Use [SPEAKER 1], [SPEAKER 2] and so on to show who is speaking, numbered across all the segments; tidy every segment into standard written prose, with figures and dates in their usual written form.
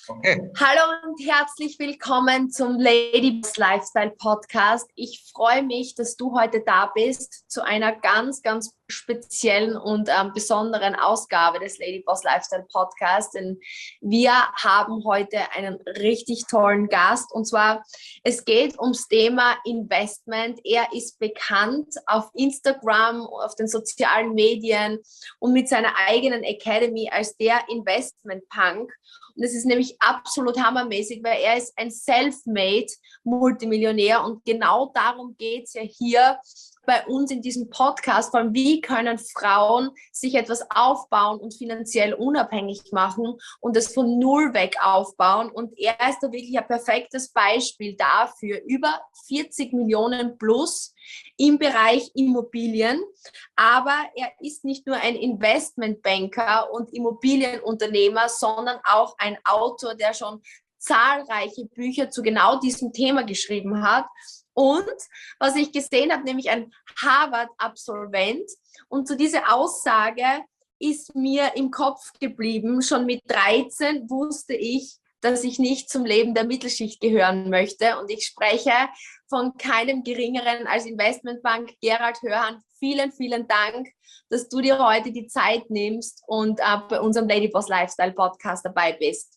[SPEAKER 1] Okay.
[SPEAKER 2] Hallo und herzlich willkommen zum Ladyboss Lifestyle Podcast. Ich freue mich, dass du heute da bist zu einer ganz speziellen und besonderen Ausgabe des Ladyboss Lifestyle Podcasts. Denn wir haben heute einen richtig tollen Gast und zwar, es geht ums Thema Investment. Er ist bekannt auf Instagram, auf den sozialen Medien und mit seiner eigenen Academy als der Investment Punk. Und es ist nämlich absolut hammermäßig, weil er ist ein Self-Made Multimillionär und genau darum geht es ja hier bei uns in diesem Podcast, vor allem wie können Frauen sich etwas aufbauen und finanziell unabhängig machen und es von null weg aufbauen. Und er ist da wirklich ein perfektes Beispiel dafür, über 40 Millionen plus im Bereich Immobilien. Aber er ist nicht nur ein Investmentbanker und Immobilienunternehmer, sondern auch ein Autor, der schon zahlreiche Bücher zu genau diesem Thema geschrieben hat. Und was ich gesehen habe, nämlich ein Harvard-Absolvent. Und zu dieser Aussage ist mir im Kopf geblieben. Schon mit 13 wusste ich, dass ich nicht zum Leben der Mittelschicht gehören möchte. Und ich spreche von keinem Geringeren als Investmentbank Gerald Hörhan. Vielen Dank, dass du dir heute die Zeit nimmst und bei unserem Ladyboss Lifestyle Podcast dabei bist.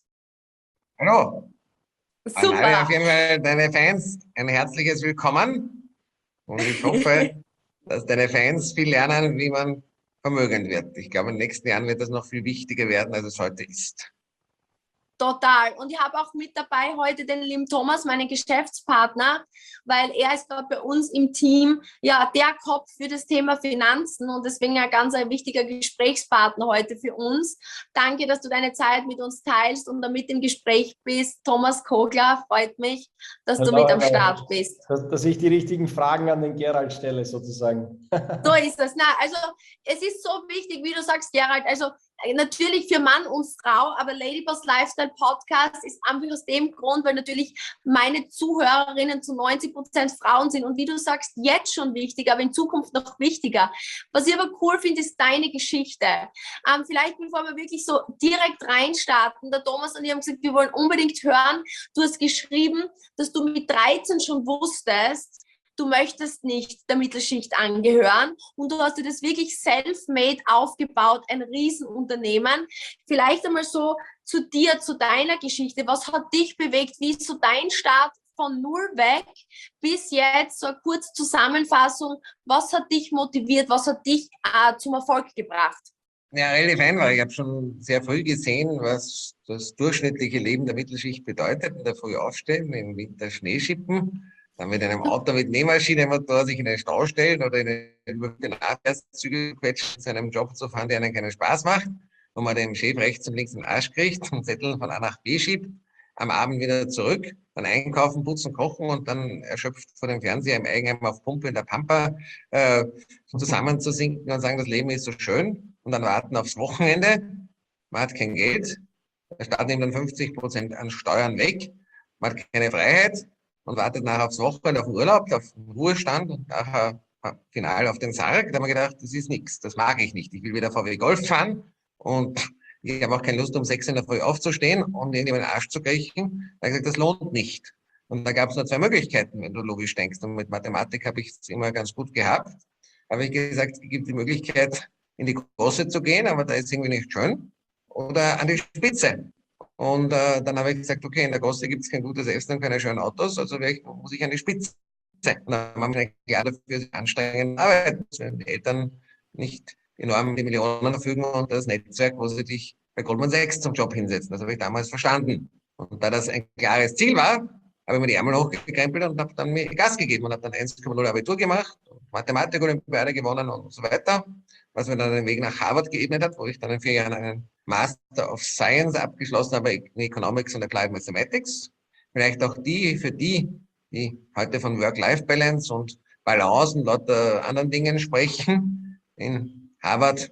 [SPEAKER 1] Hallo. An alle auf
[SPEAKER 2] Super.
[SPEAKER 1] jeden Fall deine Fans ein herzliches Willkommen. Und ich hoffe, dass deine Fans viel lernen, wie man vermögend wird. Ich glaube, in den nächsten Jahren wird das noch viel wichtiger werden, als es heute ist.
[SPEAKER 2] Total. Und ich habe auch mit dabei heute den lieben Thomas, meinen Geschäftspartner, weil er ist dort bei uns im Team ja der Kopf für das Thema Finanzen und deswegen ein ganz wichtiger Gesprächspartner heute für uns. Danke, dass du deine Zeit mit uns teilst und damit im Gespräch bist. Thomas Kogler, freut mich, dass du mit am Start bist.
[SPEAKER 3] Dass ich die richtigen Fragen an den Gerald stelle, sozusagen.
[SPEAKER 2] So ist das. Na, also es ist so wichtig, wie du sagst, Gerald, also natürlich für Mann und Frau, aber Ladyboss Lifestyle Podcast ist einfach aus dem Grund, weil natürlich meine Zuhörerinnen zu 90% Frauen sind und wie du sagst, jetzt schon wichtig, aber in Zukunft noch wichtiger. Was ich aber cool finde, ist deine Geschichte. Vielleicht bevor wir wirklich so direkt reinstarten, der Thomas und ich haben gesagt, wir wollen unbedingt hören, du hast geschrieben, dass du mit 13 schon wusstest, du möchtest nicht der Mittelschicht angehören und du hast dir das wirklich self-made aufgebaut, ein Riesenunternehmen. Vielleicht einmal so zu dir, zu deiner Geschichte. Was hat dich bewegt? Wie ist so dein Start von null weg bis jetzt? So eine kurze Zusammenfassung. Was hat dich motiviert? Was hat dich zum Erfolg gebracht?
[SPEAKER 1] Ja, relativ einfach. Ich habe schon sehr früh gesehen, was das durchschnittliche Leben der Mittelschicht bedeutet. In der Früh aufstehen, im Winter Schnee schippen, dann mit einem Auto mit Nähmaschinenmotor sich in den Stau stellen oder über den Nahverkehrszüge quetschen, zu einem Job zu fahren, der einen keinen Spaß macht, wo man dem Chef rechts und links den Arsch kriegt und Zettel von A nach B schiebt, am Abend wieder zurück, dann einkaufen, putzen, kochen und dann erschöpft vor dem Fernseher im Eigenheim auf Pumpe in der Pampa zusammenzusinken und sagen, das Leben ist so schön und dann warten aufs Wochenende. Man hat kein Geld, der Staat nimmt dann 50% an Steuern weg, man hat keine Freiheit und wartet nachher aufs Wochenende, auf den Urlaub, auf den Ruhestand und nachher final auf den Sarg. Da haben wir gedacht, das ist nichts, das mag ich nicht. Ich will wieder VW Golf fahren und ich habe auch keine Lust, um 6 in der Früh aufzustehen und irgendjemand den Arsch zu kriechen. Da habe ich gesagt, das lohnt nicht. Und da gab es nur 2 Möglichkeiten, wenn du logisch denkst. Und mit Mathematik habe ich es immer ganz gut gehabt. Habe ich gesagt, es gibt die Möglichkeit, in die Gosse zu gehen, aber da ist irgendwie nicht schön. Oder an die Spitze. Und dann habe ich gesagt, okay, in der Gosse gibt es kein gutes Essen und keine schönen Autos, also muss ich an die Spitze. Und dann haben wir klar dafür sich anstrengend arbeiten, wenn die Eltern nicht enorm die Millionen verfügen und das Netzwerk, wo sie dich bei Goldman Sachs zum Job hinsetzen. Das habe ich damals verstanden. Und da das ein klares Ziel war, habe ich mir die Ärmel hochgekrempelt und habe dann mir Gas gegeben und habe dann 1,0 Abitur gemacht, Mathematik-Olympiade gewonnen und so weiter, was mir dann den Weg nach Harvard geebnet hat, wo ich dann in 4 Jahren einen Master of Science abgeschlossen habe in Economics und Applied Mathematics. Vielleicht auch für die heute von Work-Life-Balance und Balance und lauter anderen Dingen sprechen. In Harvard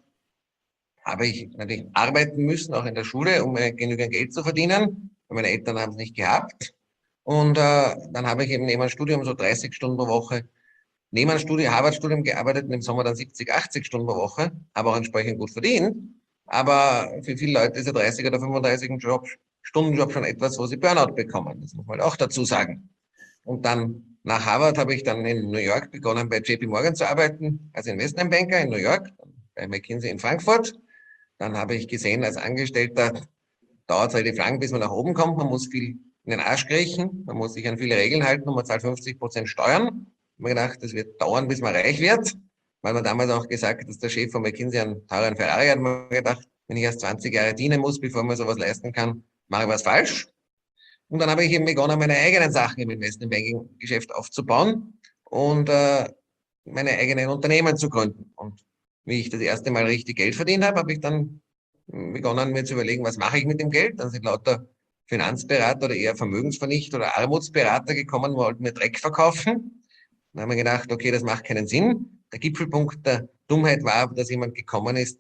[SPEAKER 1] habe ich natürlich arbeiten müssen, auch in der Schule, um genügend Geld zu verdienen. Meine Eltern haben es nicht gehabt. Und dann habe ich eben neben dem Studium so 30 Stunden pro Woche neben einem Harvard-Studium gearbeitet und im Sommer dann 70, 80 Stunden pro Woche, habe auch entsprechend gut verdient. Aber für viele Leute ist ja 30 oder 35 ein Job Stundenjob schon etwas, wo sie Burnout bekommen. Das muss man auch dazu sagen. Und dann nach Harvard habe ich dann in New York begonnen, bei JP Morgan zu arbeiten, als Investmentbanker in New York, bei McKinsey in Frankfurt. Dann habe ich gesehen, als Angestellter dauert es relativ lang, bis man nach oben kommt. Man muss viel in den Arsch kriechen, man muss sich an viele Regeln halten und man zahlt 50% Steuern. Ich habe mir gedacht, das wird dauern, bis man reich wird, weil man damals auch gesagt hat, dass der Chef von McKinsey einen teuren Ferrari hat. Man gedacht, wenn ich erst 20 Jahre dienen muss, bevor man sowas leisten kann, mache ich was falsch. Und dann habe ich eben begonnen, meine eigenen Sachen im Investmentbanking-Geschäft aufzubauen und meine eigenen Unternehmen zu gründen. Und wie ich das erste Mal richtig Geld verdient habe, habe ich dann begonnen, mir zu überlegen, was mache ich mit dem Geld. Dann sind lauter Finanzberater oder eher Vermögensvernichter oder Armutsberater gekommen, wollten mir Dreck verkaufen. Dann haben wir gedacht, okay, das macht keinen Sinn. Der Gipfelpunkt der Dummheit war, dass jemand gekommen ist,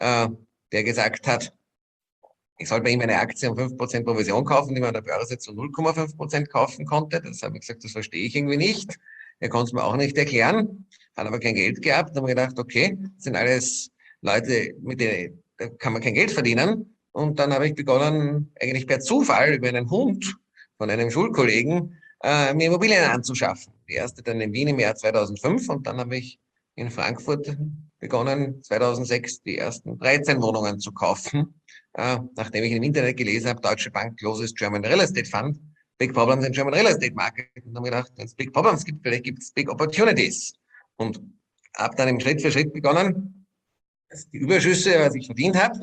[SPEAKER 1] der gesagt hat, ich soll bei ihm eine Aktie um 5% Provision kaufen, die man an der Börse zu 0,5% kaufen konnte. Das habe ich gesagt, das verstehe ich irgendwie nicht. Er konnte es mir auch nicht erklären, hat aber kein Geld gehabt. Da haben wir gedacht, okay, das sind alles Leute, mit denen da kann man kein Geld verdienen. Und dann habe ich begonnen, eigentlich per Zufall über einen Hund von einem Schulkollegen mir Immobilien anzuschaffen. Die erste dann in Wien im Jahr 2005 und dann habe ich in Frankfurt begonnen, 2006 die ersten 13 Wohnungen zu kaufen, nachdem ich im Internet gelesen habe, Deutsche Bank closes German Real Estate Fund, Big Problems in German Real Estate Market. Und dann habe ich gedacht, wenn es Big Problems gibt, vielleicht gibt es Big Opportunities. Und habe dann im Schritt für Schritt begonnen, die Überschüsse, was ich verdient habe,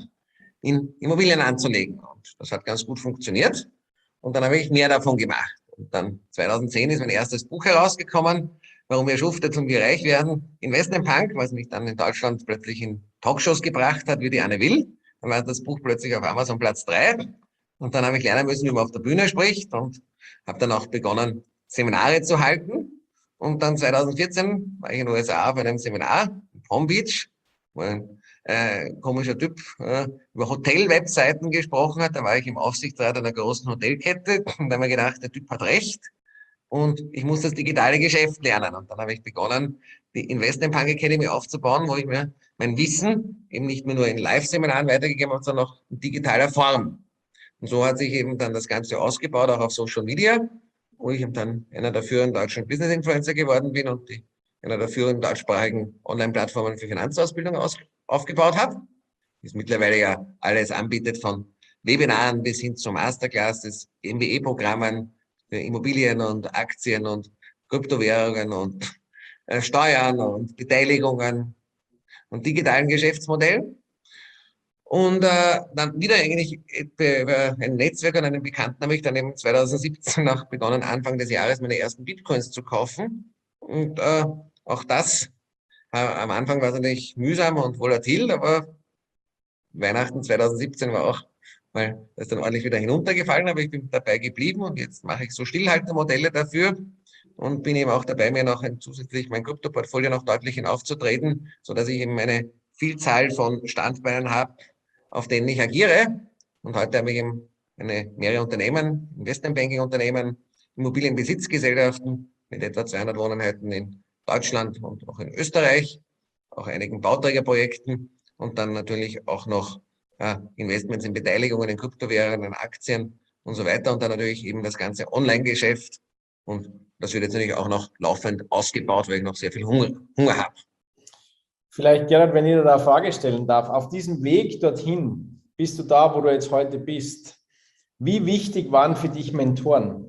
[SPEAKER 1] in Immobilien anzulegen. Und das hat ganz gut funktioniert. Und dann habe ich mehr davon gemacht. Und dann 2010 ist mein erstes Buch herausgekommen, Warum wir schuftet und wir reich werden. Investmentpunk, was mich dann in Deutschland plötzlich in Talkshows gebracht hat, wie die Anne Will. Dann war das Buch plötzlich auf Amazon Platz 3. Und dann habe ich lernen müssen, wie man auf der Bühne spricht und habe dann auch begonnen, Seminare zu halten. Und dann 2014 war ich in den USA bei einem Seminar in Palm Beach, wo ein komischer Typ über Hotel-Webseiten gesprochen hat. Da war ich im Aufsichtsrat einer großen Hotelkette und da haben wir gedacht, der Typ hat recht und ich muss das digitale Geschäft lernen. Und dann habe ich begonnen, die Investmentpunk Academy aufzubauen, wo ich mir mein Wissen eben nicht mehr nur in Live-Seminaren weitergegeben habe, sondern auch in digitaler Form. Und so hat sich eben dann das Ganze ausgebaut, auch auf Social Media, wo ich eben dann einer der führenden deutschen Business-Influencer geworden bin und einer der führenden deutschsprachigen Online-Plattformen für Finanzausbildung aufgebaut habe. Das mittlerweile ja alles anbietet, von Webinaren bis hin zu Masterclasses, MBA-Programmen für Immobilien und Aktien und Kryptowährungen und Steuern und Beteiligungen und digitalen Geschäftsmodellen. Und dann wieder eigentlich über ein Netzwerk und einen Bekannten habe ich dann eben 2017 auch begonnen, Anfang des Jahres meine ersten Bitcoins zu kaufen. Und auch das, am Anfang war es natürlich mühsam und volatil, aber Weihnachten 2017 war auch, weil das dann ordentlich wieder hinuntergefallen, aber ich bin dabei geblieben und jetzt mache ich so Stillhaltermodelle dafür und bin eben auch dabei, mir noch zusätzlich mein Kryptoportfolio noch deutlich hinaufzutreten, sodass ich eben eine Vielzahl von Standbeinen habe, auf denen ich agiere. Und heute habe ich eben mehrere Unternehmen, Investmentbanking-Unternehmen, Immobilienbesitzgesellschaften mit etwa 200 Wohneinheiten in Deutschland und auch in Österreich, auch einigen Bauträgerprojekten und dann natürlich auch noch Investments in Beteiligungen, in Kryptowährungen, in Aktien und so weiter und dann natürlich eben das ganze Online-Geschäft und das wird jetzt natürlich auch noch laufend ausgebaut, weil ich noch sehr viel Hunger habe.
[SPEAKER 3] Vielleicht, Gerhard, wenn ich dir da eine Frage stellen darf, auf diesem Weg dorthin, bist du da, wo du jetzt heute bist, wie wichtig waren für dich Mentoren?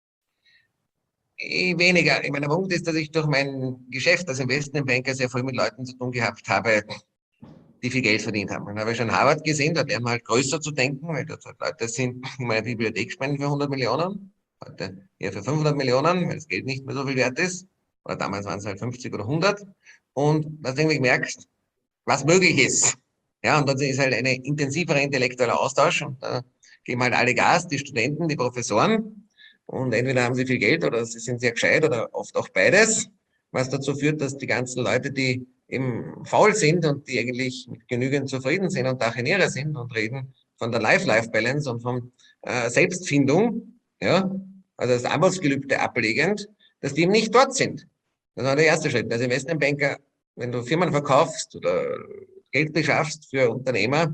[SPEAKER 1] Weniger. Ich meine, der Punkt ist, dass ich durch mein Geschäft als Investmentbanker sehr viel mit Leuten zu tun gehabt habe, die viel Geld verdient haben. Dann habe ich schon Harvard gesehen, da lernen wir halt größer zu denken, weil dort halt Leute sind, die meine Bibliothek spenden für 100 Millionen, heute eher für 500 Millionen, weil das Geld nicht mehr so viel wert ist. Oder damals waren es halt 50 oder 100. Und dass du irgendwie merkst, was möglich ist. Ja, und dann ist halt ein intensivere intellektueller Austausch und da geben halt alle Gas, die Studenten, die Professoren. Und entweder haben sie viel Geld oder sie sind sehr gescheit oder oft auch beides, was dazu führt, dass die ganzen Leute, die eben faul sind und die eigentlich genügend zufrieden sind und Aktionäre sind und reden von der Life-Life-Balance und von Selbstfindung, ja, also das Armutsgelübde ablegend, dass die eben nicht dort sind. Das war der erste Schritt. Als Investmentbanker, wenn du Firmen verkaufst oder Geld beschaffst für Unternehmer,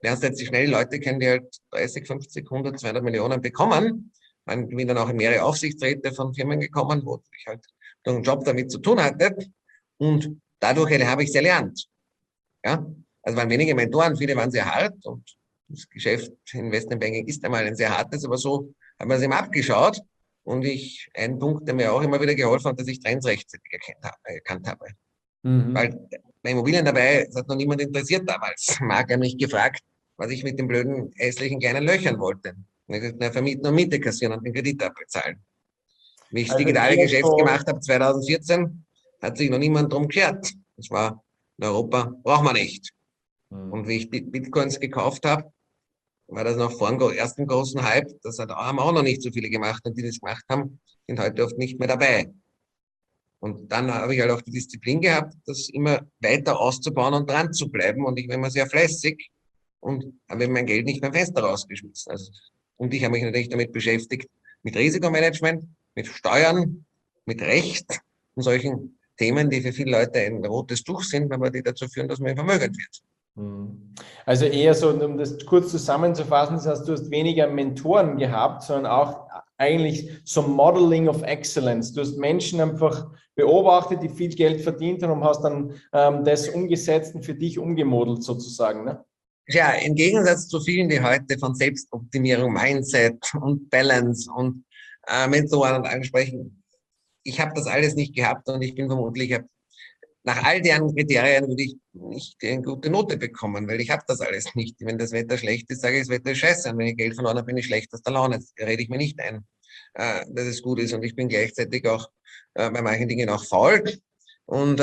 [SPEAKER 1] lernst jetzt schnell Leute kennen, die halt 30, 50, 100, 200 Millionen bekommen. Ich bin dann auch in mehrere Aufsichtsräte von Firmen gekommen, wo ich halt durch einen Job damit zu tun hatte. Und dadurch habe ich es erlernt. Ja, also waren wenige Mentoren, viele waren sehr hart und das Geschäft Investmentbanking ist einmal ein sehr hartes, aber so haben wir es ihm abgeschaut. Und ein Punkt, der mir auch immer wieder geholfen hat, dass ich Trends rechtzeitig erkannt habe. Weil bei Immobilien dabei, das hat noch niemand interessiert damals. Marc hat mich gefragt, was ich mit den blöden, hässlichen kleinen Löchern wollte. Und ich gesagt, na, vermieten und Miete kassieren und den Kredit abbezahlen. Wie ich das
[SPEAKER 3] Also
[SPEAKER 1] digitale
[SPEAKER 3] eher
[SPEAKER 1] Geschäft
[SPEAKER 3] so,
[SPEAKER 1] gemacht habe, 2014, hat sich noch niemand drum geschert. Das war in Europa, braucht man nicht. Und wie ich Bitcoins gekauft habe, war das noch vor dem ersten großen Hype. Haben auch noch nicht so viele gemacht. Und die das gemacht haben, sind heute oft nicht mehr dabei. Und dann habe ich halt auch die Disziplin gehabt, das immer weiter auszubauen und dran zu bleiben. Und ich war immer sehr fleißig und habe mein Geld nicht beim Fenster rausgeschmissen. Und ich habe mich natürlich damit beschäftigt, mit Risikomanagement, mit Steuern, mit Recht und solchen Themen, die für viele Leute ein rotes Tuch sind, aber die dazu führen, dass man vermögend wird.
[SPEAKER 3] Also eher so, um das kurz zusammenzufassen, das heißt, du hast weniger Mentoren gehabt, sondern auch eigentlich so Modeling of Excellence. Du hast Menschen einfach beobachtet, die viel Geld verdient haben und hast dann das umgesetzt und für dich umgemodelt sozusagen, ne?
[SPEAKER 1] Ja, im Gegensatz zu vielen, die heute von Selbstoptimierung, Mindset und Balance und Mentoren und allem sprechen, ich habe das alles nicht gehabt und ich bin vermutlich, nach all deren Kriterien würde ich nicht eine gute Note bekommen, weil ich habe das alles nicht. Wenn das Wetter schlecht ist, sage ich, das Wetter ist scheiße. Und wenn ich Geld verloren habe, bin ich schlecht aus der Laune. Das rede ich mir nicht ein, dass es gut ist. Und ich bin gleichzeitig auch bei manchen Dingen auch faul. Und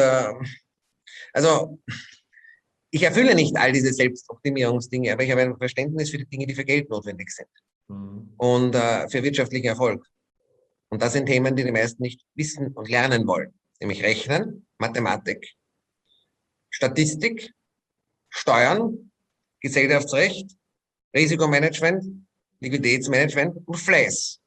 [SPEAKER 1] also ich erfülle nicht all diese Selbstoptimierungsdinge, aber ich habe ein Verständnis für die Dinge, die für Geld notwendig sind. Und für wirtschaftlichen Erfolg. Und das sind Themen, die die meisten nicht wissen und lernen wollen. Nämlich Rechnen, Mathematik, Statistik, Steuern, Gesellschaftsrecht, Risikomanagement, Liquiditätsmanagement und Fleiß.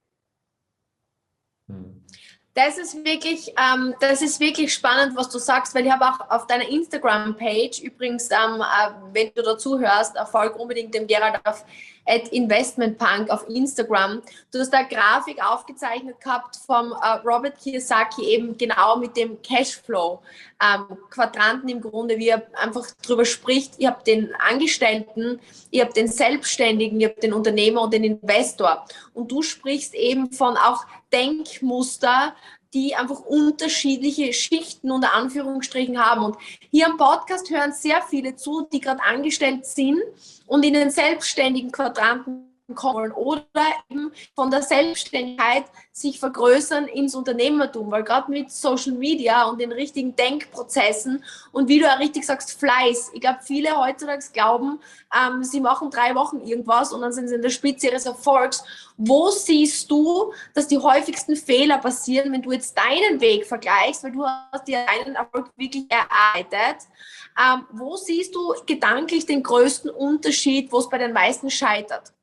[SPEAKER 2] Das ist wirklich spannend, was du sagst, weil ich habe auch auf deiner Instagram-Page, übrigens, wenn du dazu hörst, folg unbedingt dem Gerald auf @investmentpunk auf Instagram. Du hast da eine Grafik aufgezeichnet gehabt vom Robert Kiyosaki, eben genau mit dem Cashflow-Quadranten im Grunde, wie er einfach drüber spricht. Ihr habt den Angestellten, ihr habt den Selbstständigen, ihr habt den Unternehmer und den Investor. Und du sprichst eben von auch Denkmuster, die einfach unterschiedliche Schichten unter Anführungsstrichen haben. Und hier am Podcast hören sehr viele zu, die gerade angestellt sind und in den selbstständigen Quadranten kommen oder eben von der Selbstständigkeit sich vergrößern ins Unternehmertum, weil gerade mit Social Media und den richtigen Denkprozessen und wie du ja richtig sagst, Fleiß. Ich glaube, viele heutzutage glauben, sie machen 3 Wochen irgendwas und dann sind sie in der Spitze ihres Erfolgs. Wo siehst du, dass die häufigsten Fehler passieren, wenn du jetzt deinen Weg vergleichst, weil du hast dir deinen Erfolg wirklich erarbeitet? Wo siehst du gedanklich den größten Unterschied, wo es bei den meisten scheitert?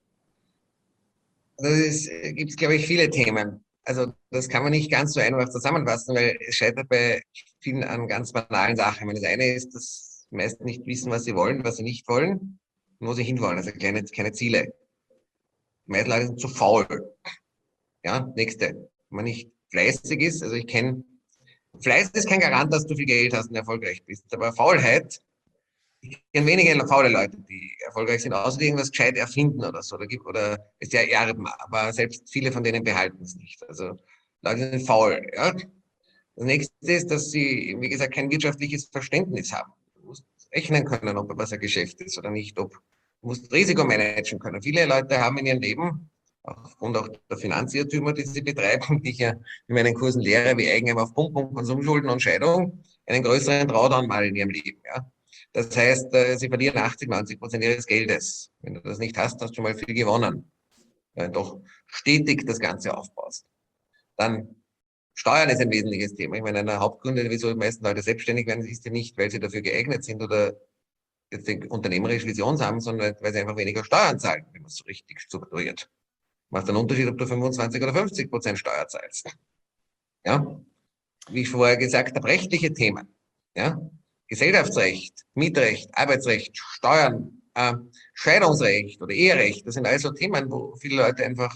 [SPEAKER 1] Also gibt es, glaube ich, viele Themen. Also das kann man nicht ganz so einfach zusammenfassen, weil es scheitert bei vielen an ganz banalen Sachen. Das eine ist, dass die meisten nicht wissen, was sie wollen, was sie nicht wollen und wo sie hinwollen. Also keine Ziele. Die meisten Leute sind zu faul. Ja, nächste. Wenn man nicht fleißig ist, also Fleiß ist kein Garant, dass du viel Geld hast und erfolgreich bist. Aber Faulheit, ich kenne wenige faule Leute, die erfolgreich sind, außer die irgendwas gescheit erfinden oder so. Oder ist ja erben, aber selbst viele von denen behalten es nicht. Also Leute sind faul. Ja? Das nächste ist, dass sie, wie gesagt, kein wirtschaftliches Verständnis haben. Du musst rechnen können, ob was ein Geschäft ist oder nicht. Du musst Risiko managen können. Viele Leute haben in ihrem Leben, aufgrund auch der Finanzirrtümer, die sie betreiben, die ich ja in meinen Kursen lehre, wie Eigenheim auf Pump und Konsumschulden und Scheidung, einen größeren Drawdown mal in ihrem Leben. Ja? Das heißt, sie verlieren 80-90% ihres Geldes. Wenn du das nicht hast, hast du schon mal viel gewonnen. Weil du doch stetig das Ganze aufbaust. Dann Steuern ist ein wesentliches Thema. Ich meine, einer Hauptgründe, wieso die meisten Leute selbstständig werden, ist ja nicht, weil sie dafür geeignet sind oder jetzt eine unternehmerische Vision haben, sondern weil sie einfach weniger Steuern zahlen, wenn man es so richtig strukturiert. Macht einen Unterschied, ob du 25 oder 50% Steuer zahlst. Ja? Wie ich vorher gesagt habe, rechtliche Themen. Ja? Gesellschaftsrecht, Mietrecht, Arbeitsrecht, Steuern, Scheidungsrecht oder Eherecht, das sind also Themen, wo viele Leute einfach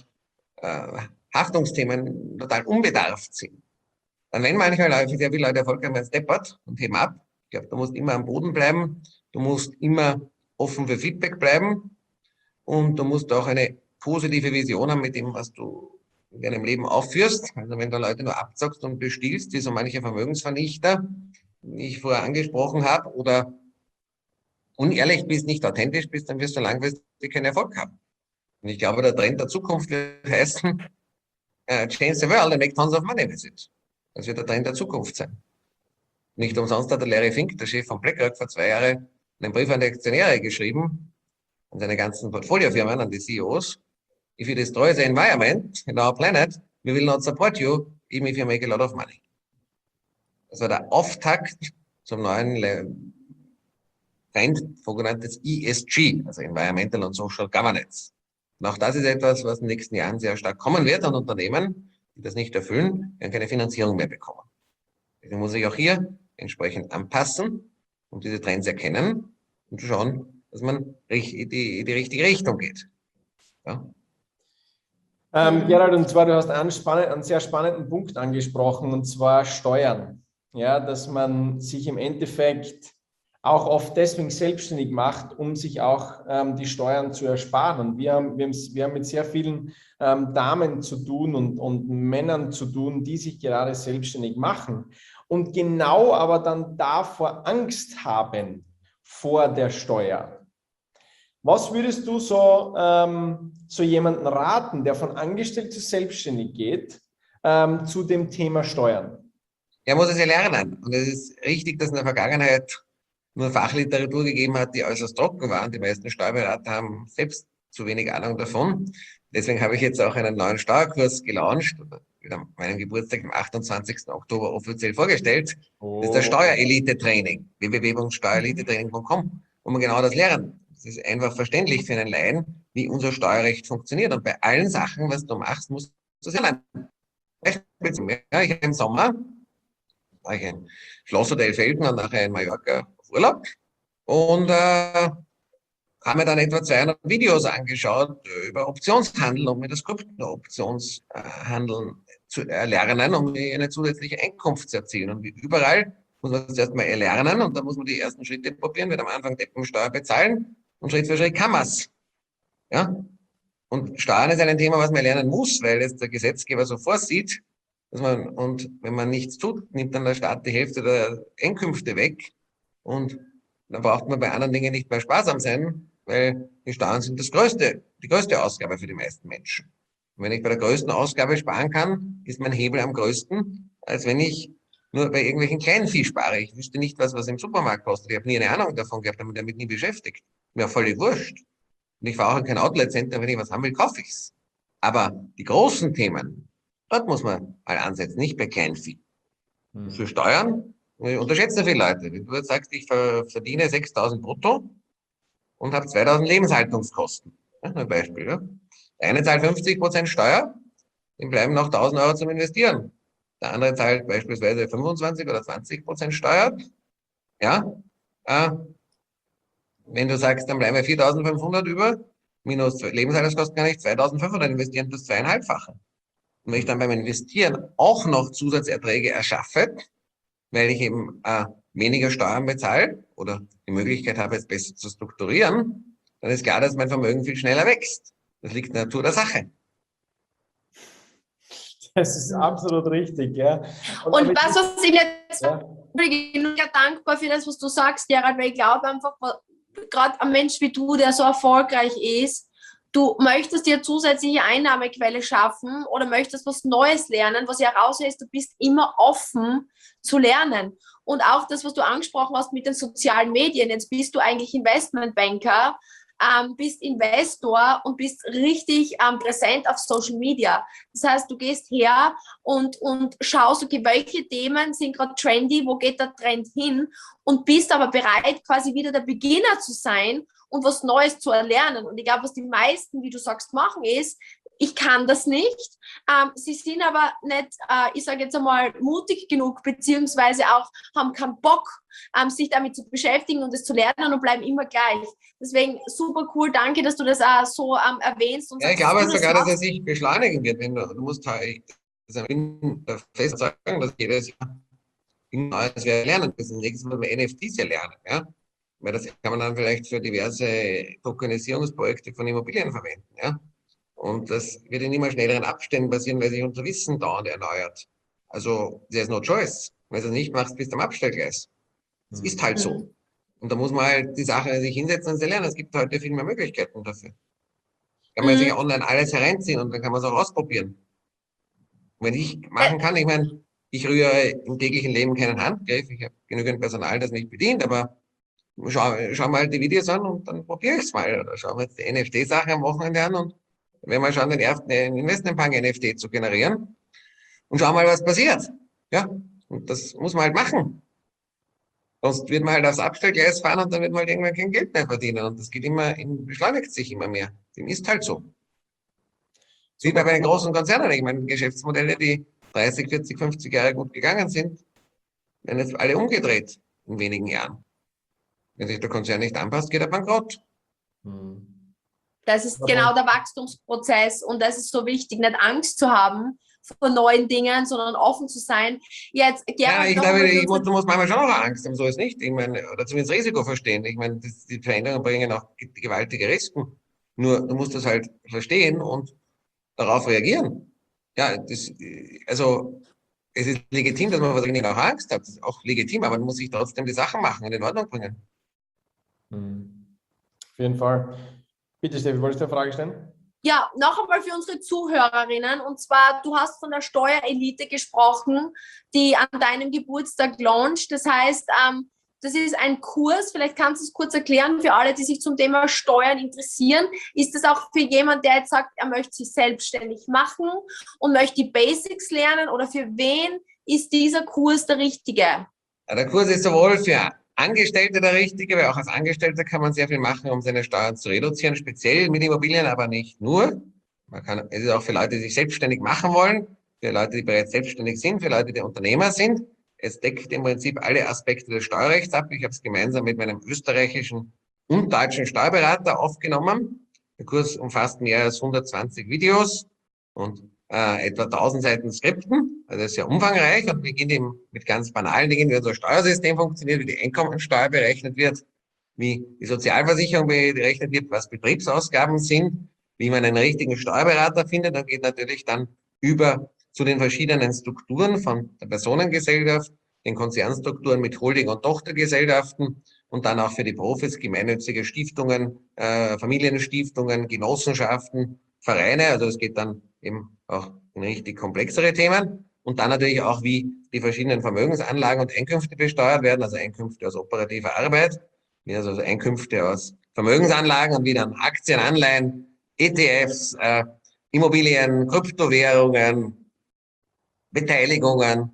[SPEAKER 1] Haftungsthemen total unbedarft sind. Dann wenn manchmal sehr viele Leute erfolgreich werden, steppert und heben ab. Ich glaube, du musst immer am Boden bleiben, du musst immer offen für Feedback bleiben und du musst auch eine positive Vision haben mit dem, was du in deinem Leben aufführst. Also wenn du Leute nur abzockst und bestiehlst, wie so manche Vermögensvernichter, die ich vorher angesprochen habe, oder unehrlich bist, nicht authentisch bist, dann wirst du langfristig keinen Erfolg haben. Und ich glaube, der Trend der Zukunft wird heißen, change the world and make tons of money with it. Das wird der Trend der Zukunft sein. Nicht umsonst hat der Larry Fink, der Chef von BlackRock, vor 2 Jahren einen Brief an die Aktionäre geschrieben, an seine ganzen Portfoliofirmen, an die CEOs. If you destroy the environment in our planet, we will not support you, even if you make a lot of money. Das war der Auftakt zum neuen Trend, sogenanntes ESG, also Environmental and Social Governance. Und auch das ist etwas, was in den nächsten Jahren sehr stark kommen wird, und Unternehmen, die das nicht erfüllen, werden keine Finanzierung mehr bekommen. Deswegen muss ich auch hier entsprechend anpassen und diese Trends erkennen und schauen, dass man in die richtige Richtung geht. Ja.
[SPEAKER 3] Gerald, und zwar, du hast einen sehr spannenden Punkt angesprochen, und zwar Steuern. Ja, dass man sich im Endeffekt auch oft deswegen selbstständig macht, um sich auch die Steuern zu ersparen. Und wir haben mit sehr vielen Damen zu tun und Männern zu tun, die sich gerade selbstständig machen und genau aber dann davor Angst haben vor der Steuer. Was würdest du so jemanden raten, der von angestellt zu selbstständig geht, zu dem Thema Steuern?
[SPEAKER 1] Er muss es ja lernen. Und es ist richtig, dass in der Vergangenheit nur Fachliteratur gegeben hat, die äußerst trocken waren. Die meisten Steuerberater haben selbst zu wenig Ahnung davon. Deswegen habe ich jetzt auch einen neuen Steuerkurs gelauncht, wieder an meinem Geburtstag am 28. Oktober offiziell vorgestellt. Das ist das Steuerelite-Training, www.steuerelitetraining.com, wo man genau das lernt. Es ist einfach verständlich für einen Laien, wie unser Steuerrecht funktioniert. Und bei allen Sachen, was du machst, musst du es lernen. Ja, ich im Sommer war ich in Schlosshotel Felden und nachher in Mallorca auf Urlaub und habe mir dann etwa 200 Videos angeschaut über Optionshandel, um mir das Krypto-Optionshandeln zu erlernen, um mir eine zusätzliche Einkunft zu erzielen. Und wie überall muss man das erstmal erlernen und dann muss man die ersten Schritte probieren, wird am Anfang Deppensteuer bezahlen und Schritt für Schritt kann man es. Ja? Und Steuern ist ein Thema, was man lernen muss, weil es der Gesetzgeber so vorsieht, und wenn man nichts tut, nimmt dann der Staat die Hälfte der Einkünfte weg und dann braucht man bei anderen Dingen nicht mehr sparsam sein, weil die Steuern sind die größte Ausgabe für die meisten Menschen. Und wenn ich bei der größten Ausgabe sparen kann, ist mein Hebel am größten, als wenn ich nur bei irgendwelchen kleinen Vieh spare. Ich wüsste nicht, was im Supermarkt kostet. Ich habe nie eine Ahnung davon gehabt, habe mich damit nie beschäftigt. Mir völlig wurscht. Und ich fahre auch in kein Outlet-Center, wenn ich was haben will, kaufe ich's. Aber die großen Themen, dort muss man mal ansetzen, nicht bei Kleinvieh. Für Steuern unterschätzen viele Leute. Wenn du jetzt sagst, ich verdiene 6.000 brutto und habe 2.000 Lebenshaltungskosten. Ja, ein Beispiel. Ja. Der eine zahlt 50% Steuer, dem bleiben noch 1.000 Euro zum Investieren. Der andere zahlt beispielsweise 25 oder 20% Steuer. Ja, wenn du sagst, dann bleiben wir 4.500 über, minus Lebenshaltungskosten kann ich 2.500 investieren, das 2,5-fache. Und wenn ich dann beim Investieren auch noch Zusatzerträge erschaffe, weil ich eben weniger Steuern bezahle oder die Möglichkeit habe, es besser zu strukturieren, dann ist klar, dass mein Vermögen viel schneller wächst. Das liegt in der Natur der Sache.
[SPEAKER 3] Das ist absolut richtig, ja.
[SPEAKER 2] Und was ich jetzt bin ja dankbar für das, was du sagst, Gerald, weil ich glaube einfach, gerade ein Mensch wie du, der so erfolgreich ist, du möchtest dir zusätzliche Einnahmequelle schaffen oder möchtest was Neues lernen, was ja raushält ist, du bist immer offen zu lernen. Und auch das, was du angesprochen hast mit den sozialen Medien, jetzt bist du eigentlich Investmentbanker, bist Investor und bist richtig präsent auf Social Media. Das heißt, du gehst her und schaust, okay, welche Themen sind gerade trendy, wo geht der Trend hin und bist aber bereit, quasi wieder der Beginner zu sein und was Neues zu erlernen. Und ich glaube, was die meisten, wie du sagst, machen ist, ich kann das nicht. Sie sind aber nicht, ich sage jetzt einmal, mutig genug, beziehungsweise auch haben keinen Bock, sich damit zu beschäftigen und es zu lernen und bleiben immer gleich. Deswegen super cool, danke, dass du das auch so erwähnst. Und
[SPEAKER 1] Ja, ich
[SPEAKER 2] sagst,
[SPEAKER 1] glaube
[SPEAKER 2] dass du
[SPEAKER 1] sogar,
[SPEAKER 2] das
[SPEAKER 1] dass es sich beschleunigen wird, wenn du musst halt fest sagen, dass jedes Jahr Neues wir lernen müssen. Nächstes Mal bei NFTs ja lernen, ja. Weil das kann man dann vielleicht für diverse Tokenisierungsprojekte von Immobilien verwenden, ja. Und das wird in immer schnelleren Abständen passieren, weil sich unser Wissen dauernd erneuert. Also, there's no choice. Wenn du es nicht machst, bist du am Abstellgleis. Es ist halt so. Und da muss man halt die Sache sich hinsetzen und sie lernen. Es gibt heute viel mehr Möglichkeiten dafür. Kann man sich online alles hereinziehen und dann kann man es auch ausprobieren. Und wenn ich machen kann, ich meine, ich rühre im täglichen Leben keinen Handgriff. Ich habe genügend Personal, das mich bedient, aber schau mal die Videos an und dann probiere ich es mal. Oder schauen wir jetzt die NFT-Sache am Wochenende an und wenn wir schauen, den ersten Investmentbank-NFT zu generieren und schauen mal, was passiert. Ja, und das muss man halt machen. Sonst wird man halt aufs Abstellgleis fahren und dann wird man halt irgendwann kein Geld mehr verdienen. Und das geht immer, beschleunigt sich immer mehr. Dem ist halt so. Wie bei den großen Konzernen. Ich meine, Geschäftsmodelle, die 30, 40, 50 Jahre gut gegangen sind, werden jetzt alle umgedreht in wenigen Jahren. Wenn sich der Konzern nicht anpasst, geht er bankrott.
[SPEAKER 2] Das ist genau der Wachstumsprozess und das ist so wichtig, nicht Angst zu haben vor neuen Dingen, sondern offen zu sein. Jetzt,
[SPEAKER 1] ja, ich glaube, du musst manchmal schon auch Angst haben, so ist nicht. Ich meine, oder zumindest Risiko verstehen. Ich meine, die Veränderungen bringen auch gewaltige Risiken. Nur, du musst das halt verstehen und darauf reagieren. Ja, also, es ist legitim, dass man vor Dingen auch Angst hat. Das ist auch legitim, aber man muss sich trotzdem die Sachen machen und in Ordnung bringen.
[SPEAKER 3] Auf jeden Fall. Bitte, Steffi, wolltest du eine Frage stellen?
[SPEAKER 2] Ja, noch einmal für unsere Zuhörerinnen. Und zwar, du hast von der Steuerelite gesprochen, die an deinem Geburtstag launcht. Das heißt, das ist ein Kurs. Vielleicht kannst du es kurz erklären für alle, die sich zum Thema Steuern interessieren. Ist das auch für jemanden, der jetzt sagt, er möchte sich selbstständig machen und möchte die Basics lernen? Oder für wen ist dieser Kurs der richtige?
[SPEAKER 1] Ja, der Kurs ist sowohl für Angestellte der richtige, weil auch als Angestellter kann man sehr viel machen, um seine Steuern zu reduzieren, speziell mit Immobilien, aber nicht nur. Es ist auch für Leute, die sich selbstständig machen wollen, für Leute, die bereits selbstständig sind, für Leute, die Unternehmer sind. Es deckt im Prinzip alle Aspekte des Steuerrechts ab. Ich habe es gemeinsam mit meinem österreichischen und deutschen Steuerberater aufgenommen. Der Kurs umfasst mehr als 120 Videos und etwa 1000 Seiten Skripten. Also das ist sehr umfangreich und beginnt eben mit ganz banalen Dingen, wie unser Steuersystem funktioniert, wie die Einkommensteuer berechnet wird, wie die Sozialversicherung berechnet wird, was Betriebsausgaben sind, wie man einen richtigen Steuerberater findet. Und geht natürlich dann über zu den verschiedenen Strukturen von der Personengesellschaft, den Konzernstrukturen mit Holding- und Tochtergesellschaften und dann auch für die Profis gemeinnützige Stiftungen, Familienstiftungen, Genossenschaften, Vereine. Also es geht dann eben auch in richtig komplexere Themen. Und dann natürlich auch, wie die verschiedenen Vermögensanlagen und Einkünfte besteuert werden, also Einkünfte aus operativer Arbeit, also Einkünfte aus Vermögensanlagen und wie dann Aktien, Anleihen, ETFs, Immobilien, Kryptowährungen, Beteiligungen,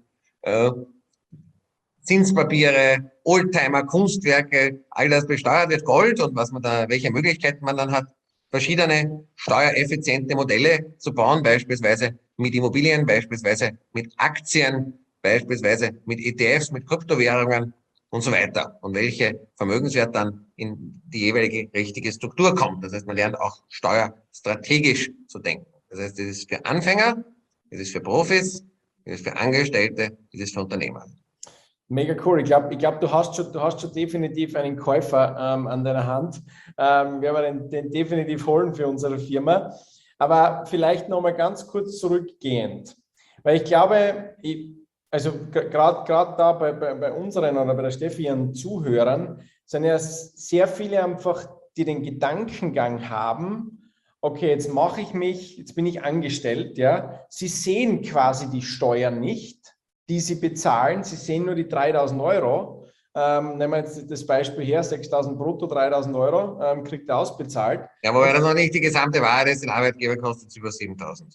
[SPEAKER 1] Zinspapiere, Oldtimer, Kunstwerke, all das besteuert wird, Gold und was man da, welche Möglichkeiten man dann hat, verschiedene steuereffiziente Modelle zu bauen, beispielsweise mit Immobilien, beispielsweise mit Aktien, beispielsweise mit ETFs, mit Kryptowährungen und so weiter. Und welche Vermögenswert dann in die jeweilige richtige Struktur kommt. Das heißt, man lernt auch steuerstrategisch zu denken. Das heißt, das ist für Anfänger, das ist für Profis, das ist für Angestellte, das ist für Unternehmer.
[SPEAKER 3] Mega cool. Ich glaube, du hast schon definitiv einen Käufer an deiner Hand. Wir werden den definitiv holen für unsere Firma. Aber vielleicht noch mal ganz kurz zurückgehend, weil ich glaube, also gerade da bei unseren oder bei der Steffi ihren Zuhörern sind ja sehr viele einfach, die den Gedankengang haben, okay, jetzt bin ich angestellt, ja. Sie sehen quasi die Steuern nicht, die sie bezahlen. Sie sehen nur die 3.000 Euro. Nehmen wir jetzt das Beispiel her, 6.000 brutto, 3.000 Euro kriegt er ausbezahlt.
[SPEAKER 1] Ja, wobei das noch nicht die gesamte Wahrheit ist, den Arbeitgeber kostet es über 7.000.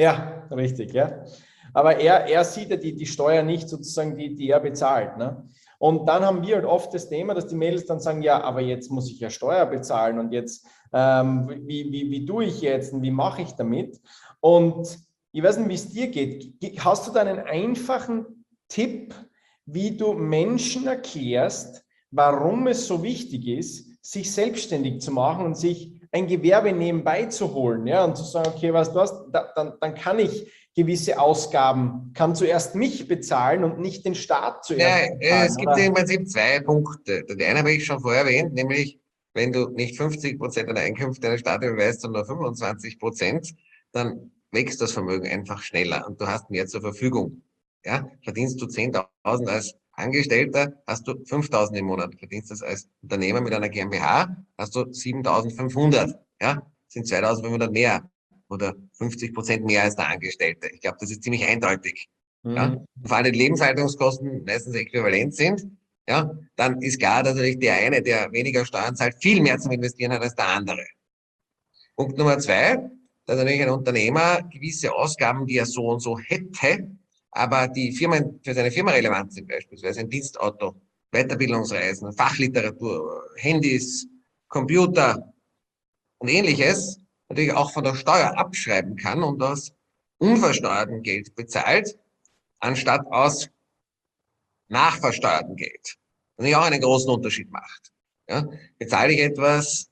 [SPEAKER 3] Ja, richtig, ja. Aber er sieht ja die Steuer nicht sozusagen, die er bezahlt. Ne? Und dann haben wir halt oft das Thema, dass die Mädels dann sagen, ja, aber jetzt muss ich ja Steuer bezahlen und jetzt, wie tue ich jetzt und wie mache ich damit? Und ich weiß nicht, wie es dir geht. Hast du da einen einfachen Tipp, wie du Menschen erklärst, warum es so wichtig ist, sich selbstständig zu machen und sich ein Gewerbe nebenbei zu holen, ja, und zu sagen, okay, was du hast, dann kann ich gewisse Ausgaben, kann zuerst mich bezahlen und nicht den Staat zuerst
[SPEAKER 1] Ja,
[SPEAKER 3] bezahlen,
[SPEAKER 1] es gibt
[SPEAKER 3] oder?
[SPEAKER 1] im Prinzip zwei Punkte. Den einen habe ich schon vorher erwähnt, nämlich wenn du nicht 50% deiner Einkünfte an den Staat überweist, sondern nur 25%, dann wächst das Vermögen einfach schneller und du hast mehr zur Verfügung. Ja, verdienst du 10.000 als Angestellter, hast du 5.000 im Monat. Verdienst das als Unternehmer mit einer GmbH, hast du 7.500. Ja, sind 2.500 mehr oder 50% mehr als der Angestellte. Ich glaube, das ist ziemlich eindeutig. Ja,
[SPEAKER 3] Mhm.
[SPEAKER 1] vor allem die Lebenshaltungskosten meistens äquivalent sind, ja, dann ist klar, dass natürlich der eine, der weniger Steuern zahlt, viel mehr zum Investieren hat als der andere. Punkt Nummer zwei, dass natürlich ein Unternehmer gewisse Ausgaben, die er so und so hätte, aber die Firmen für seine Firma relevant sind, beispielsweise ein Dienstauto, Weiterbildungsreisen, Fachliteratur, Handys, Computer und ähnliches, natürlich auch von der Steuer abschreiben kann und aus unversteuertem Geld bezahlt, anstatt aus nachversteuertem Geld. Was natürlich auch einen großen Unterschied macht. Ja, bezahle ich etwas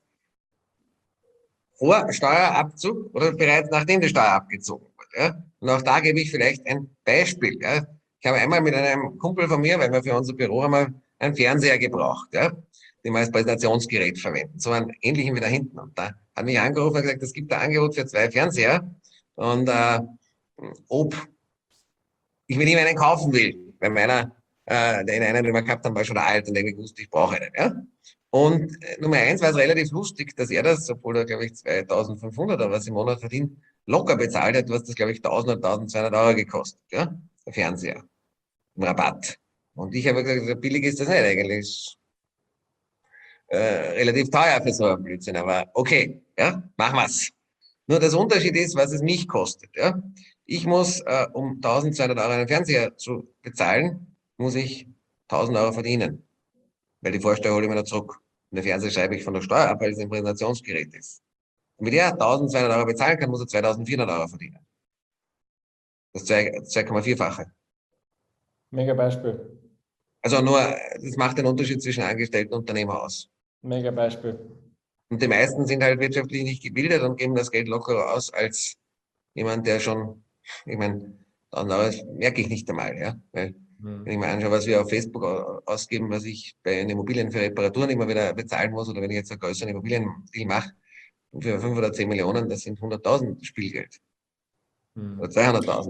[SPEAKER 1] vor Steuerabzug oder bereits nachdem die Steuer abgezogen wurde? Ja? Und auch da gebe ich vielleicht ein Beispiel. Ja? Ich habe einmal mit einem Kumpel von mir, weil wir für unser Büro einmal einen Fernseher gebraucht, ja? Den wir als Präsentationsgerät verwenden. So einen ähnlichen wie da hinten. Und da hat mich angerufen und gesagt, es gibt ein Angebot für 2 Fernseher und ob ich mir nicht mehr einen kaufen will, weil meiner, den einen, den wir gehabt haben, war schon alt und irgendwie wusste, ich brauche einen. Ja? Und Nummer eins war es relativ lustig, dass er das, obwohl er, glaube ich, 2.500 oder was im Monat verdient, locker bezahlt hat, was das, glaube ich, 1.000 oder 1.200 Euro gekostet, ja? Der Fernseher. Im Rabatt. Und ich habe gesagt, so billig ist das nicht eigentlich. Relativ teuer für so einen Blödsinn, aber okay, ja, machen wir's. Nur das Unterschied ist, was es mich kostet. Ja? Ich muss, um 1.200 Euro einen Fernseher zu bezahlen, muss ich 1.000 Euro verdienen, weil die Vorsteuer hole ich mir noch zurück. Und den Fernseher schreibe ich von der Steuer ab, weil es ein Präsentationsgerät ist. Damit er 1.200 Euro bezahlen kann, muss er 2.400 Euro verdienen. Das 2,4-fache.
[SPEAKER 3] Mega Beispiel.
[SPEAKER 1] Also nur, das macht den Unterschied zwischen Angestellten und Unternehmer aus.
[SPEAKER 3] Mega Beispiel.
[SPEAKER 1] Und die meisten sind halt wirtschaftlich nicht gebildet und geben das Geld lockerer aus als jemand, der schon, ich meine, das merke ich nicht einmal, ja. Weil, wenn ich mir anschaue, was wir auf Facebook ausgeben, was ich bei den Immobilien für Reparaturen immer wieder bezahlen muss, oder wenn ich jetzt einen größeren Immobiliendeal mache, für 5 oder 10 Millionen, das sind 100.000 Spielgeld. Oder 200.000.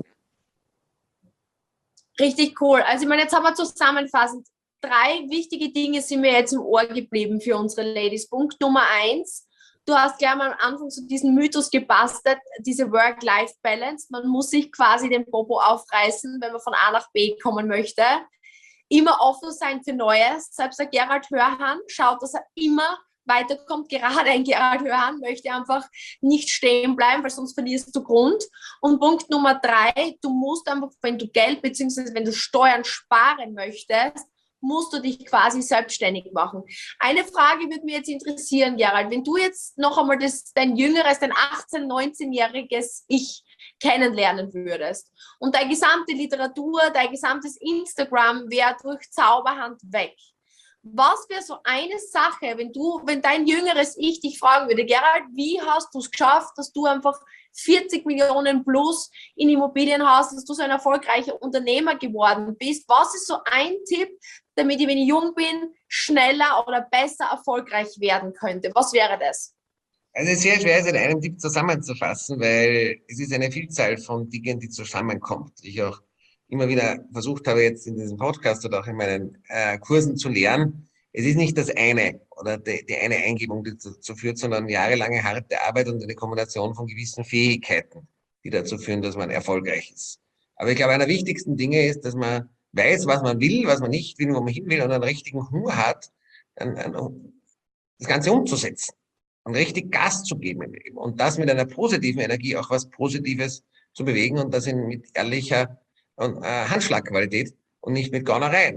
[SPEAKER 2] Richtig cool. Also ich meine, jetzt haben wir zusammenfassend 3 wichtige Dinge sind mir jetzt im Ohr geblieben für unsere Ladies. Punkt Nummer 1, du hast gleich mal am Anfang zu diesem Mythos gebastelt, diese Work-Life-Balance. Man muss sich quasi den Popo aufreißen, wenn man von A nach B kommen möchte. Immer offen sein für Neues. Selbst der Gerald Hörhan schaut, dass er immer weiterkommt. Gerade ein Gerald Hörhan möchte einfach nicht stehen bleiben, weil sonst verlierst du Grund. Und Punkt Nummer 3, du musst einfach, wenn du Geld bzw. wenn du Steuern sparen möchtest, musst du dich quasi selbstständig machen. Eine Frage würde mich jetzt interessieren, Gerald, wenn du jetzt noch einmal dein jüngeres, dein 18-, 19-jähriges Ich kennenlernen würdest und deine gesamte Literatur, dein gesamtes Instagram wäre durch Zauberhand weg. Was wäre so eine Sache, wenn dein jüngeres Ich dich fragen würde, Gerald, wie hast du es geschafft, dass du einfach 40 Millionen plus in Immobilien hast, dass du so ein erfolgreicher Unternehmer geworden bist? Was ist so ein Tipp, damit ich, wenn ich jung bin, schneller oder besser erfolgreich werden könnte? Was wäre das?
[SPEAKER 1] Also es ist sehr schwer, es in einem Tipp zusammenzufassen, weil es ist eine Vielzahl von Dingen, die zusammenkommt. Ich auch immer wieder versucht habe, jetzt in diesem Podcast oder auch in meinen Kursen zu lernen. Es ist nicht das eine oder die eine Eingebung, die dazu führt, sondern jahrelange harte Arbeit und eine Kombination von gewissen Fähigkeiten, die dazu führen, dass man erfolgreich ist. Aber ich glaube, einer der wichtigsten Dinge ist, dass man weiß, was man will, was man nicht will, wo man hin will und einen richtigen Hunger hat, das Ganze umzusetzen und richtig Gas zu geben im Leben und das mit einer positiven Energie auch was Positives zu bewegen und das mit ehrlicher Handschlagqualität und nicht mit Gaunereien.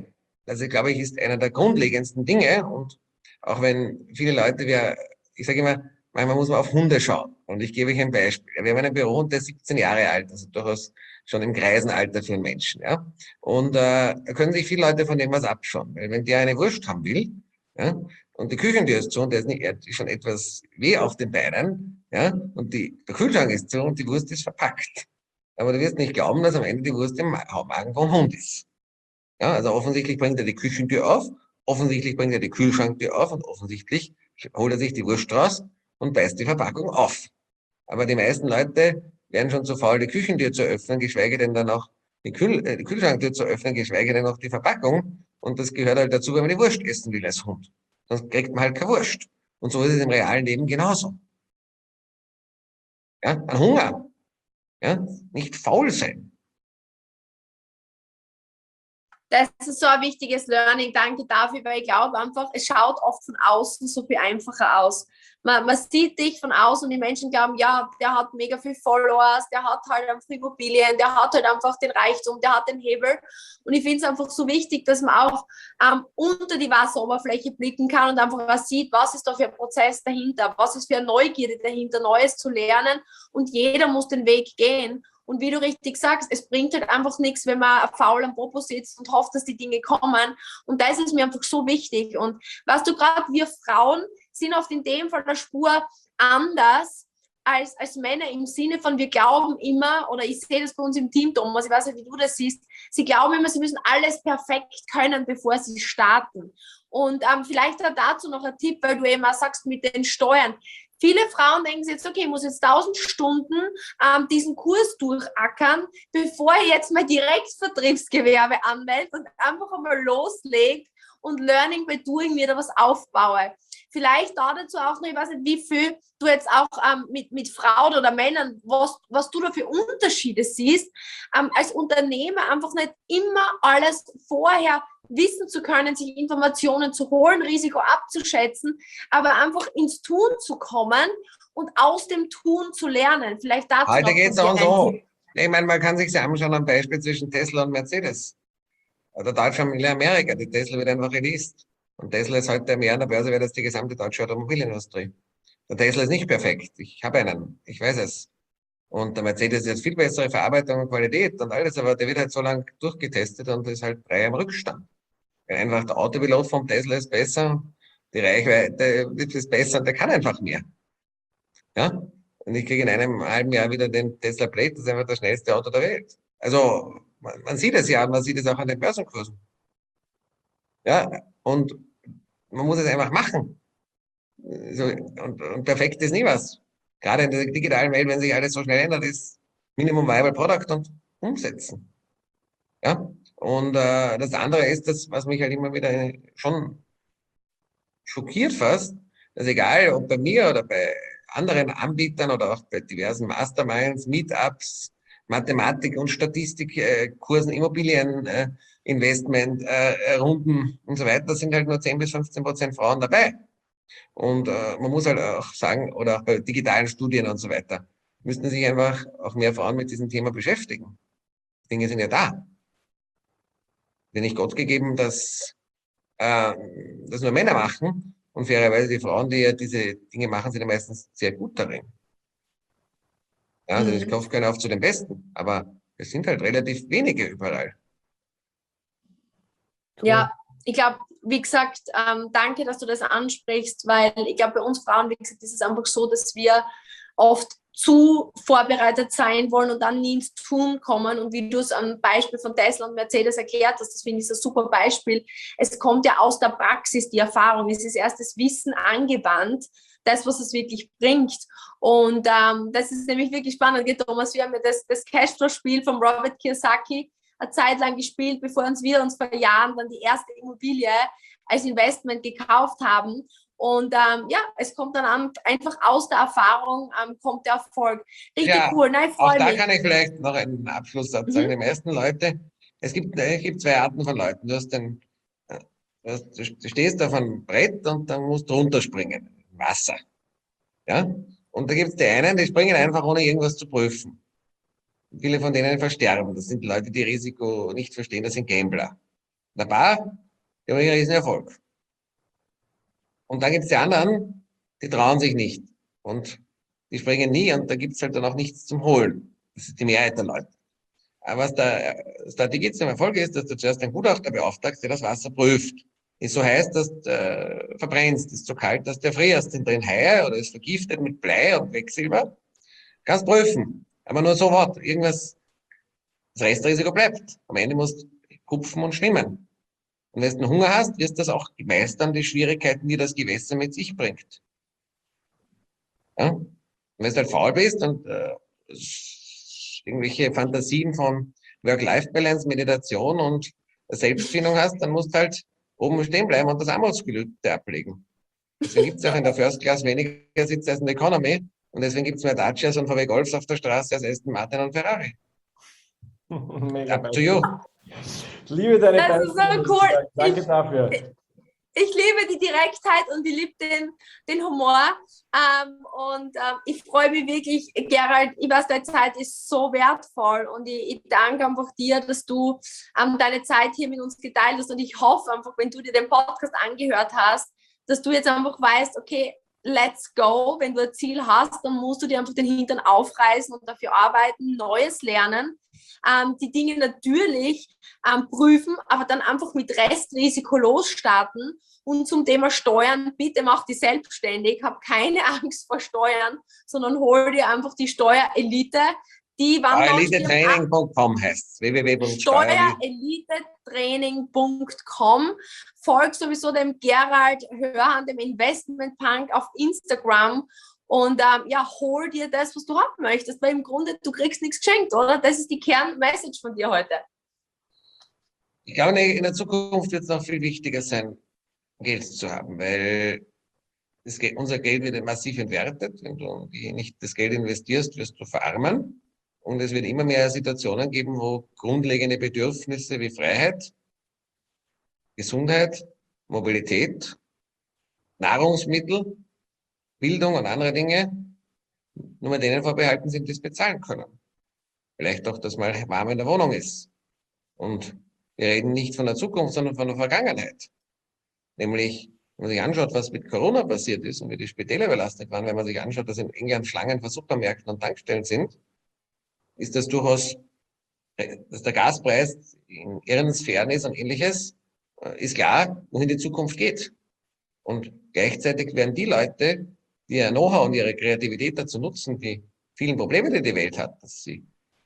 [SPEAKER 1] das glaube ich, ist einer der grundlegendsten Dinge. Und auch wenn viele Leute, ich sage immer, manchmal muss man auf Hunde schauen. Und ich gebe euch ein Beispiel. Wir haben einen Bürohund, der ist 17 Jahre alt, also durchaus schon im Greisenalter für einen Menschen. Ja? Und da können sich viele Leute von dem was abschauen. Weil wenn der eine Wurst haben will, ja, und die Küchentür ist zu und der ist nicht, er hat schon etwas weh auf den Beinen, ja, und der Kühlschrank ist zu und die Wurst ist verpackt. Aber du wirst nicht glauben, dass am Ende die Wurst im Magen vom Hund ist. Ja, also offensichtlich bringt er die Küchentür auf, offensichtlich bringt er die Kühlschranktür auf und offensichtlich holt er sich die Wurst raus und beißt die Verpackung auf. Aber die meisten Leute werden schon zu faul, die Küchentür zu öffnen, geschweige denn dann auch die Kühlschranktür zu öffnen, geschweige denn auch die Verpackung. Und das gehört halt dazu, wenn man die Wurst essen will als Hund. Sonst kriegt man halt keine Wurst. Und so ist es im realen Leben genauso. Ja, ein Hunger. Ja, nicht faul sein.
[SPEAKER 2] Das ist so ein wichtiges Learning. Danke dafür, weil ich glaube einfach, es schaut oft von außen so viel einfacher aus. Man sieht dich von außen und die Menschen glauben, ja, der hat mega viel Followers, der hat halt einfach Immobilien, der hat halt einfach den Reichtum, der hat den Hebel. Und ich finde es einfach so wichtig, dass man auch unter die Wasseroberfläche blicken kann und einfach was sieht, was ist da für ein Prozess dahinter, was ist für eine Neugierde dahinter, Neues zu lernen. Und jeder muss den Weg gehen. Und wie du richtig sagst, es bringt halt einfach nichts, wenn man faul am Popo sitzt und hofft, dass die Dinge kommen. Und das ist mir einfach so wichtig. Und was du gerade, wir Frauen sind oft in dem Fall der Spur anders als Männer im Sinne von, wir glauben immer, oder ich sehe das bei uns im Team, Thomas, ich weiß nicht, wie du das siehst, sie glauben immer, sie müssen alles perfekt können, bevor sie starten. Und vielleicht dazu noch ein Tipp, weil du eben auch sagst, mit den Steuern. Viele Frauen denken sich jetzt, okay, ich muss jetzt 1000 Stunden diesen Kurs durchackern, bevor ich jetzt mein Direktvertriebsgewerbe anmelde und einfach einmal loslege und Learning by Doing mir da was aufbaue. Vielleicht dazu auch noch, ich weiß nicht, wie viel du jetzt auch mit Frauen oder Männern, was du da für Unterschiede siehst, als Unternehmer einfach nicht immer alles vorher wissen zu können, sich Informationen zu holen, Risiko abzuschätzen, aber einfach ins Tun zu kommen und aus dem Tun zu lernen. Vielleicht dazu
[SPEAKER 1] Heute
[SPEAKER 2] noch
[SPEAKER 1] geht es auch so. Ich meine, man kann sich anschauen am Beispiel zwischen Tesla und Mercedes. Oder Deutschland will Amerika. Die Tesla wird einfach released. Und Tesla ist heute mehr an der Börse wert als die gesamte deutsche Automobilindustrie. Der Tesla ist nicht perfekt. Ich habe einen. Ich weiß es. Und der Mercedes ist jetzt viel bessere Verarbeitung und Qualität und alles, aber der wird halt so lange durchgetestet und ist halt 3 am Rückstand. Weil einfach der Autopilot vom Tesla ist besser, die Reichweite ist besser und der kann einfach mehr. Ja? Und ich kriege in einem halben Jahr wieder den Tesla Plaid, das ist einfach das schnellste Auto der Welt. Also, man sieht es ja, man sieht es auch an den Börsenkursen. Ja, und man muss es einfach machen. So, und perfekt ist nie was. Gerade in der digitalen Welt, wenn sich alles so schnell ändert, ist Minimum Viable Product und umsetzen. Ja, und das andere ist das, was mich halt immer wieder schon schockiert fast, dass egal, ob bei mir oder bei anderen Anbietern oder auch bei diversen Masterminds, Meetups, Mathematik- und Statistikkursen, Immobilieninvestment, Runden und so weiter, sind halt nur 10-15% Frauen dabei. Und man muss halt auch sagen, oder auch bei digitalen Studien und so weiter, müssten sich einfach auch mehr Frauen mit diesem Thema beschäftigen. Dinge sind ja da. Denn nicht Gott gegeben, dass das nur Männer machen. Und fairerweise die Frauen, die ja diese Dinge machen, sind ja meistens sehr gut darin. Ja, also ich kaufe keinen auf zu den Besten, aber es sind halt relativ wenige überall.
[SPEAKER 2] Ja, ich glaube, wie gesagt, danke, dass du das ansprichst, weil ich glaube, bei uns Frauen, wie gesagt, ist es einfach so, dass wir oft zu vorbereitet sein wollen und dann nie ins Tun kommen. Und wie du es am Beispiel von Tesla und Mercedes erklärt hast, das finde ich ein super Beispiel. Es kommt ja aus der Praxis, die Erfahrung. Es ist erst das Wissen angewandt, das, was es wirklich bringt. Und das ist nämlich wirklich spannend. Thomas, wir haben ja das Cashflow-Spiel von Robert Kiyosaki eine Zeit lang gespielt, bevor uns vor Jahren dann die erste Immobilie als Investment gekauft haben. Und ja, es kommt dann einfach aus der Erfahrung, kommt der Erfolg. Richtig
[SPEAKER 1] ja,
[SPEAKER 2] cool. Nein,
[SPEAKER 1] auch da kann ich vielleicht noch einen Abschlusssatz sagen. Die meisten Leute, es gibt 2 Arten von Leuten. Du stehst auf einem Brett und dann musst du runterspringen. Wasser. Ja? Und da gibt es die einen, die springen einfach, ohne irgendwas zu prüfen. Viele von denen versterben. Das sind Leute, die Risiko nicht verstehen, das sind Gambler. Ein paar die haben einen riesen Erfolg. Und dann gibt es die anderen, die trauen sich nicht. Und die springen nie und da gibt es halt dann auch nichts zum Holen. Das ist die Mehrheit der Leute. Aber was der Strategie zum Erfolg ist, dass du zuerst einen Gutachter beauftragst, der das Wasser prüft. Ist so heiß, dass du verbrennst. Ist so kalt, dass du frierst. Sind drin Haie oder ist vergiftet mit Blei und Quecksilber? Kannst prüfen. Aber nur so was. Irgendwas, das Restrisiko bleibt. Am Ende musst du kupfen und schwimmen. Und wenn du Hunger hast, wirst du das auch meistern, die Schwierigkeiten, die das Gewässer mit sich bringt. Ja? Und wenn du halt faul bist und irgendwelche Fantasien von Work-Life-Balance, Meditation und Selbstfindung hast, dann musst du halt oben stehen bleiben und das Armutsgelübde ablegen. Deswegen gibt es auch in der First Class weniger Sitze als in der Economy und deswegen gibt es mehr Dacias und VW Golfs auf der Straße als Aston Martin und Ferrari. Up to you.
[SPEAKER 3] Ich liebe deine
[SPEAKER 2] Das ist so cool.
[SPEAKER 3] Danke dafür.
[SPEAKER 2] Ich liebe die Direktheit und ich liebe den Humor. Ich freue mich wirklich, Gerald, ich weiß, deine Zeit ist so wertvoll und ich danke einfach dir, dass du deine Zeit hier mit uns geteilt hast und ich hoffe einfach, wenn du dir den Podcast angehört hast, dass du jetzt einfach weißt, okay, let's go, wenn du ein Ziel hast, dann musst du dir einfach den Hintern aufreißen und dafür arbeiten, Neues lernen, die Dinge natürlich prüfen, aber dann einfach mit Restrisiko losstarten. Und zum Thema Steuern, bitte mach dich selbstständig, hab keine Angst vor Steuern, sondern hol dir einfach die Steuerelite, die
[SPEAKER 1] Steuerelitetraining.com heißt es.
[SPEAKER 2] Steuerelitetraining.com. Folg sowieso dem Gerald Hörhan, dem Investment Punk auf Instagram und hol dir das, was du haben möchtest, weil im Grunde, du kriegst nichts geschenkt, oder? Das ist die Kernmessage von dir heute.
[SPEAKER 1] Ich glaube, in der Zukunft wird es noch viel wichtiger sein, Geld zu haben, weil unser Geld wird massiv entwertet. Wenn du nicht das Geld investierst, wirst du verarmen. Und es wird immer mehr Situationen geben, wo grundlegende Bedürfnisse wie Freiheit, Gesundheit, Mobilität, Nahrungsmittel, Bildung und andere Dinge nur mal denen vorbehalten sind, die es bezahlen können. Vielleicht auch, dass mal warm in der Wohnung ist. Und wir reden nicht von der Zukunft, sondern von der Vergangenheit. Nämlich, wenn man sich anschaut, was mit Corona passiert ist und wie die Spitäler überlastet waren, wenn man sich anschaut, dass in England Schlangen vor Supermärkten und Tankstellen sind, ist das durchaus, dass der Gaspreis in irren Sphären ist und ähnliches, ist klar, wohin die Zukunft geht. Und gleichzeitig werden die Leute, die ihr Know-how und ihre Kreativität dazu nutzen, die vielen Probleme, die die Welt hat, dass sie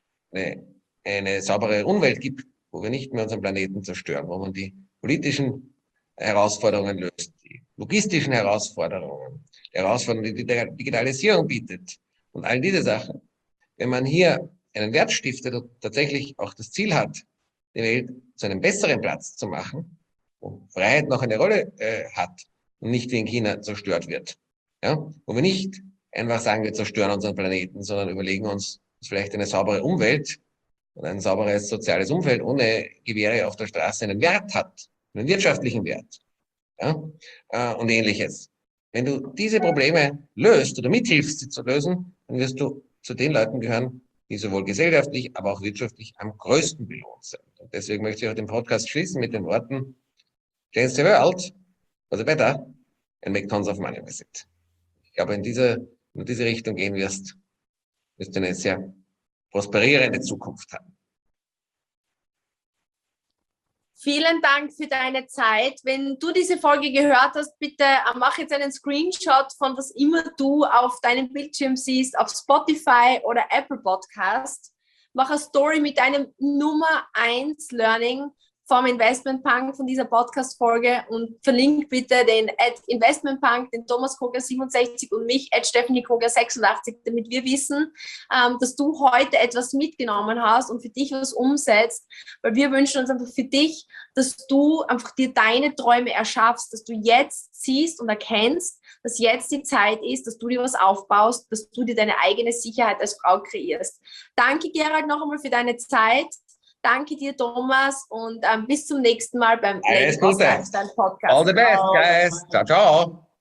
[SPEAKER 1] eine saubere Umwelt gibt, wo wir nicht mehr unseren Planeten zerstören, wo man die politischen Herausforderungen löst, die logistischen Herausforderungen, die Herausforderungen, die die Digitalisierung bietet und all diese Sachen. Wenn man hier einen Wert stiftet und tatsächlich auch das Ziel hat, die Welt zu einem besseren Platz zu machen, wo Freiheit noch eine Rolle hat und nicht wie in China zerstört wird. Ja? Wo wir nicht einfach sagen, wir zerstören unseren Planeten, sondern überlegen uns, dass vielleicht eine saubere Umwelt und ein sauberes soziales Umfeld ohne Gewehre auf der Straße einen Wert hat, einen wirtschaftlichen Wert, ja, und ähnliches. Wenn du diese Probleme löst oder mithilfst, sie zu lösen, dann wirst du zu den Leuten gehören, die sowohl gesellschaftlich, aber auch wirtschaftlich am größten belohnt sind. Und deswegen möchte ich auch den Podcast schließen mit den Worten, change the world for the better and make tons of money with it. Ich glaube, wenn du in diese Richtung gehen wirst du eine sehr prosperierende Zukunft haben.
[SPEAKER 2] Vielen Dank für deine Zeit. Wenn du diese Folge gehört hast, bitte mach jetzt einen Screenshot von was immer du auf deinem Bildschirm siehst, auf Spotify oder Apple Podcast. Mach eine Story mit deinem Nummer 1 Learning vom Investment Punk von dieser Podcast-Folge und verlink bitte den @investmentpunk, den Thomas Koger 67 und mich @Stephanie Koger 86, damit wir wissen, dass du heute etwas mitgenommen hast und für dich was umsetzt, weil wir wünschen uns einfach für dich, dass du einfach dir deine Träume erschaffst, dass du jetzt siehst und erkennst, dass jetzt die Zeit ist, dass du dir was aufbaust, dass du dir deine eigene Sicherheit als Frau kreierst. Danke, Gerald, noch einmal für deine Zeit. Danke dir, Thomas, und bis zum nächsten Mal beim
[SPEAKER 1] Alles Gute.
[SPEAKER 2] Lifestyle Podcast.
[SPEAKER 1] All the best, guys. Ciao, ciao.